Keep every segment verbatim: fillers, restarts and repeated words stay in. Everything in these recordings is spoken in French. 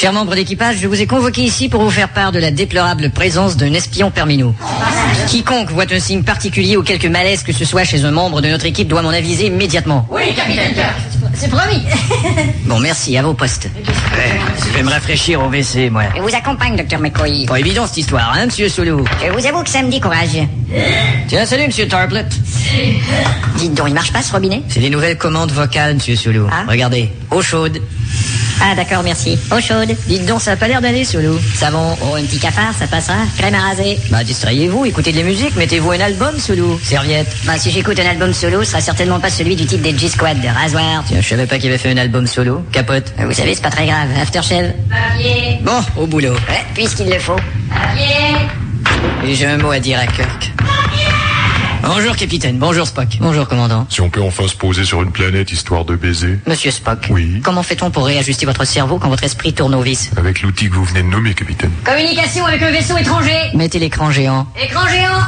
Chers membres d'équipage, je vous ai convoqué ici pour vous faire part de la déplorable présence d'un espion parmi nous. Quiconque voit un signe particulier ou quelque malaise que ce soit chez un membre de notre équipe doit m'en aviser immédiatement. Oui, capitaine Kirk. C'est promis. Bon, merci, à vos postes. Ouais, je vais me rafraîchir au W C, moi. Je vous accompagne, docteur McCoy. Pas évident cette histoire, hein, monsieur Solo? Je vous avoue que ça me dit courage. Tiens, salut, monsieur Tarplett. Dites donc, il marche pas ce robinet? C'est les nouvelles commandes vocales, monsieur Solo. Ah. Regardez, eau chaude. Ah d'accord, merci. Eau chaude. Dites donc, ça a pas l'air d'aller, Solo. Savon. Oh, un petit cafard, ça passera. Crème à raser. Bah, distrayez-vous, écoutez de la musique, mettez-vous un album, Solo. Serviette. Bah, si j'écoute un album solo, ce sera certainement pas celui du type des G-Squad de Rasoir. Tiens, je savais pas qu'il avait fait un album solo. Capote. Vous savez, c'est pas très grave. Aftershave. Papier. Bon, au boulot. Ouais, puisqu'il le faut. Papier. Et j'ai un mot à dire à Kirk. Bonjour, capitaine. Bonjour, Spock. Bonjour, commandant. Si on peut enfin se poser sur une planète histoire de baiser. Monsieur Spock. Oui. Comment fait-on pour réajuster votre cerveau quand votre esprit tourne au vice? Avec l'outil que vous venez de nommer, capitaine. Communication avec un vaisseau étranger. Mettez l'écran géant. Écran géant.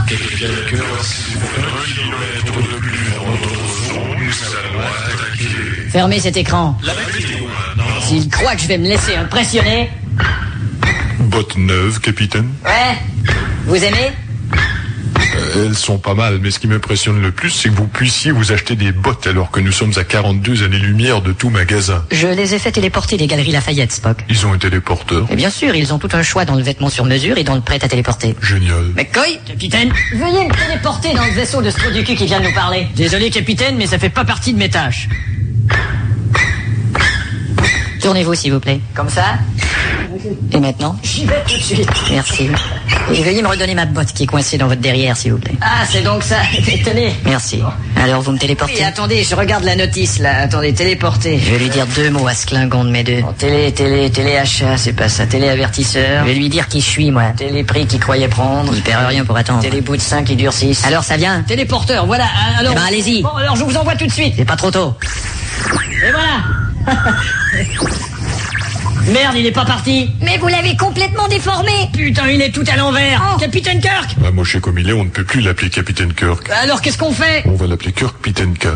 Fermez cet écran. S'il croit que je vais me laisser impressionner... Bottes neuves, capitaine. Ouais. Vous aimez? Euh, Elles sont pas mal, mais ce qui m'impressionne le plus, c'est que vous puissiez vous acheter des bottes alors que nous sommes à quarante-deux années-lumière de tout magasin. Je les ai fait téléporter des galeries Lafayette, Spock. Ils ont un téléporteur. Et bien sûr, ils ont tout un choix dans le vêtement sur mesure et dans le prêt à téléporter. Génial. McCoy, capitaine. Veuillez me téléporter dans le vaisseau de ce trou du cul qui vient de nous parler. Désolé, capitaine, mais ça fait pas partie de mes tâches. Tournez-vous, s'il vous plaît. Comme ça? Et maintenant? J'y vais tout de suite. Merci. Et veuillez me redonner ma botte qui est coincée dans votre derrière, s'il vous plaît. Ah, c'est donc ça. Tenez. Merci. Alors, vous me téléportez? Oui, attendez, je regarde la notice, là. Attendez, téléporter. Je vais lui dire deux mots à ce clingon de mes deux. Bon, télé, télé, téléachat, c'est pas ça. Téléavertisseur. Je vais lui dire qui je suis, moi. Téléprix qu'il croyait prendre. Il perd rien pour attendre. Télébout de cinq qui durcissent. Alors, ça vient? Téléporteur, voilà. Alors. Eh ben, allez-y. Bon, alors je vous envoie tout de suite. C'est pas trop tôt. Et voilà. Merde, il est pas parti. Mais vous l'avez complètement déformé. Putain, il est tout à l'envers. Oh. Capitaine Kirk. Bah, moché comme il est, on ne peut plus l'appeler Capitaine Kirk. Alors, qu'est-ce qu'on fait? On va l'appeler Kirk Pitenka.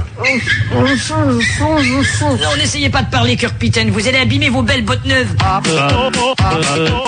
Non, n'essayez pas de parler, Kirk Piten. Vous allez abîmer vos belles bottes neuves.